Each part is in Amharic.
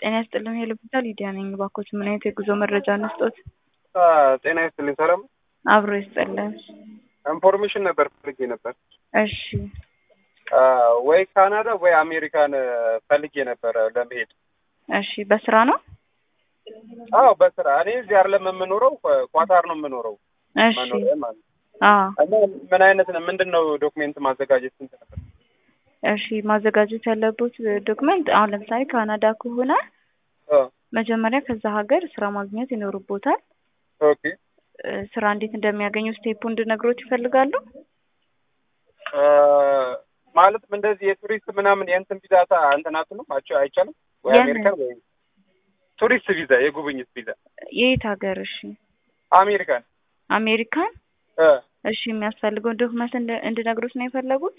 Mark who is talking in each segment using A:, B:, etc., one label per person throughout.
A: ጤና ይስጥልኝ ሆስፒታል ሊዲያ ነኝ። እባክዎት ምን አይነት የጉዞ መረጃ እንስጥዎት?
B: ጤና ይስጥልኝ ሰላም።
A: አብሮ ይስጥልኝ።
B: ኢንፎርሜሽን ነበር ፈልጌ ነበር።
A: እሺ
B: ወይ ካናዳ ወይ አሜሪካን ፈልጌ ነበር ለመሄድ።
A: እሺ በስራ ነው?
B: አዎ በስራ። እኔ እዚህ አይደለም የምኖረው፣ ኳታር ነው የምኖረው።
A: እሺ
B: እና ምን አይነት ነው ምንድነው ዶክሜንት ማዘጋጀት እንት ነበር?
A: እሺ ማዘጋጀት ያለበት ዶክመንት አሁን ለምሳሌ ካናዳ ከሆነ መጀመሪያ ከዛ ሀገር ስራ ማግኘት ይኖርቦታል።
B: ኦኬ
A: ስራ እንዴት እንደሚያገኙ ስቴፑ እንድነግሮት ይፈልጋሉ?
B: ማለት እንደዚህ የቱሪስት ምናምን የእንትን ቪዛ አንተናት ነው አይቻልም ወይ አሜሪካን ወይ ቱሪስት ቪዛ የጉብኝት ቪዛ
A: የት ሀገር? እሺ
B: አሜሪካን።
A: አሜሪካን እሺ የሚያስፈልገው ዶክመንት እንድነግሮት ነው የፈለጉት?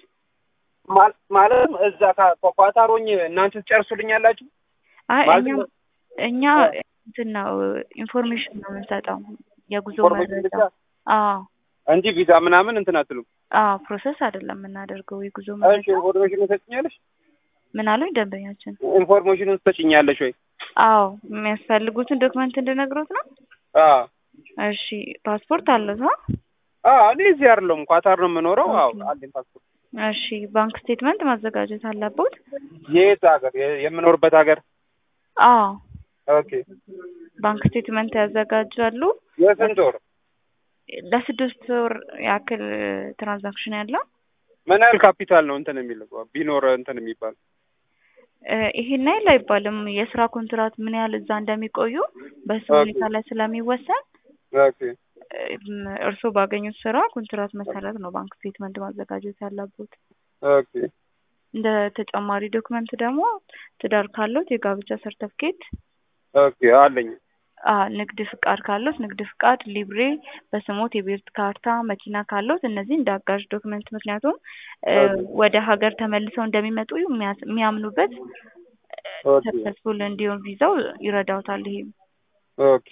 B: ማለት እዛ ኳታሮኝ እናንተ ትጨርሱልኛላችሁ?
A: አይ እኛ እንትን ነው ኢንፎርሜሽን ነው የምንሰጠው የጉዞ መረጃ። አዎ
B: እንጂ ቪዛ ምናምን እንትን አትሉም?
A: አዎ ፕሮሰስ አይደለም የምናደርገው የጉዞ መረጃ።
B: እሺ ኢንፎርሜሽን ትሰጪኛለሽ?
A: ምን አሉኝ ደንበኛችን?
B: ኢንፎርሜሽን ትሰጪኛለሽ ወይ?
A: አዎ የሚያስፈልጉትን ዶክመንት እንድነግሮት ነው።
B: አዎ
A: እሺ ፓስፖርት አለው ነው?
B: እኔ እዚህ አይደለሁም ኳታር ነው የምኖረው። አዎ አለኝ ፓስፖርት።
A: እሺ ባንክ ስቴትመንት ማዘጋጀት አለበት።
B: የት ሀገር? የምኖርበት ሀገር?
A: አዎ
B: ኦኬ
A: ባንክ ስቴትመንት ያዘጋጃሉ።
B: የስንት ወር?
A: ለ6 ወር ያክል ትራንዛክሽን ያለው።
B: ምን ያህል ካፒታል ነው እንትን የሚለው ቢኖር እንትን የሚባል?
A: ይሄን ያህል አይባልም። የስራ ኮንትራት ምን ያህል እዛ እንደሚቆዩ በሱ ሁኔታ ላይ ስለሚወሰን
B: ኦኬ
A: እርስዎ ባገኙት ስራ ኮንትራት መሰረት ነው ባንክ ስቴትመንት ማዘጋጀት ያለበት።
B: ኦኬ
A: እንደ ተጨማሪ ዶክመንት ደግሞ ትዳር ካለው የጋብቻ ሰርተፍኬት
B: ኦኬ አለኝ።
A: ንግድ ፍቃድ ካለው ንግድ ፍቃድ፣ ሊብሬ፣ በስሞት የቤት ካርታ፣ መኪና ካለው እነዚህ እንዳጋዥ ዶክመንት ምክንያቱም ወደ ሀገር ተመልሰው እንደሚመጡ የሚያምኑበት ሰክሰስፉል እንዲሆን ቪዛው ይረዳውታል። ይሄ
B: ኦኬ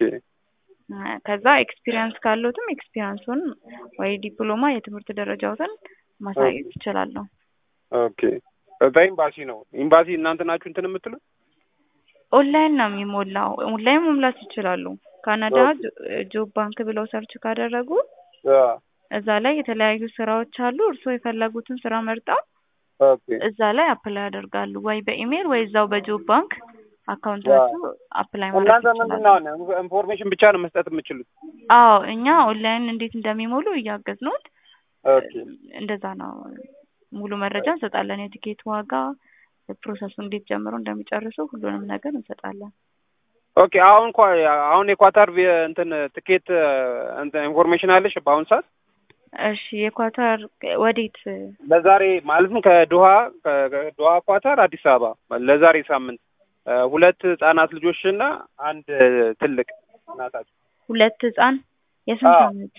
A: ከዛ ኤክስፒሪየንስ ካለውትም ኤክስፒሪየንሱን ወይ ዲፕሎማ የትምህርት ደረጃውን ማሳየት ይችላል።
B: ኦኬ በኤምባሲ ነው? ኤምባሲ እናንተ ናችሁ እንትን የምትሉት?
A: ኦንላይን ነው የሚሞላው። ኦንላይን መሙላት ይችላሉ። ካናዳ ጆብ ባንክ ብለው ሰርች ካደረጉ እዛ ላይ የተለያዩ ስራዎች አሉ። እርስዎ የፈለጉትን ስራ መርጠው እዛ ላይ አፕላይ ያደርጋሉ። ወይ በኢሜል ወይ እዛው በጆብ ባንክ አካውንታቸው አፕላይ ማለት ይችላሉ።
B: እናንተ ምንድነው ኢንፎርሜሽን ብቻ ነው መስጠት የምትችሉት?
A: አዎ እኛ ኦንላይን እንዴት እንደሚሞሉ እያገዝነዎት።
B: ኦኬ
A: እንደዛ ነው። ሙሉ መረጃ እንሰጣለን። የቲኬት ዋጋ፣ ፕሮሰሱ እንዴት ጀምሮ እንደሚጨርሱ ሁሉንም ነገር እንሰጣለን።
B: ኦኬ አሁን የኳታር እንትን ትኬት እንትን ኢንፎርሜሽን አለሽ በአሁን ሰዓት?
A: እሺ የኳታር ወዴት?
B: ለዛሬ ማለትም ከዶሃ ኳታር አዲስ አበባ ለዛሬ ሳምንት 2 ህጻናት ልጆችና አንድ ትልቅ እናታቸው።
A: 2 ህጻን የስንት አመት?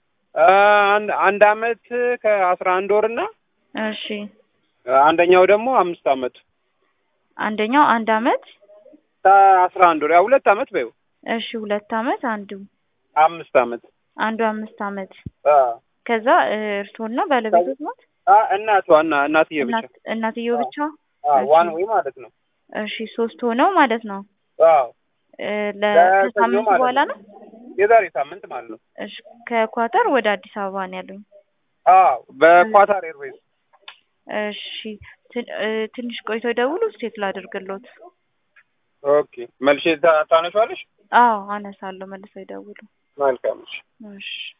B: አንድ አመት ከ11 ወርና
A: እሺ
B: አንደኛው ደግሞ 5 አመት።
A: አንደኛው 1 አመት
B: ከ11 ወር 2 አመት በይው።
A: እሺ 2 አመት አንዱ
B: 5 አመት
A: አንዱ 5 አመት። ከዛ እርስዎና ባለቤቶት ነው? እናትየው ብቻ?
B: ዋን ወይ ማለት ነው።
A: እሺ 3 ሆነው ማለት ነው። ለሳምንት በኋላ ነው?
B: የዛሬ ሳምንት ማለት ነው።
A: እሺ ከኳታር ወደ አዲስ አበባ ነው ያሉኝ?
B: በኳታር ኤርዌይስ።
A: እሺ ትንሽ ቆይተው ደውሉ ስቴት ላድርግልዎት።
B: ኦኬ መልሼ ታነሺዋለሽ?
A: አዎ አነሳለሁ። መልሰው ይደውሉ።
B: መልካም።
A: እሺ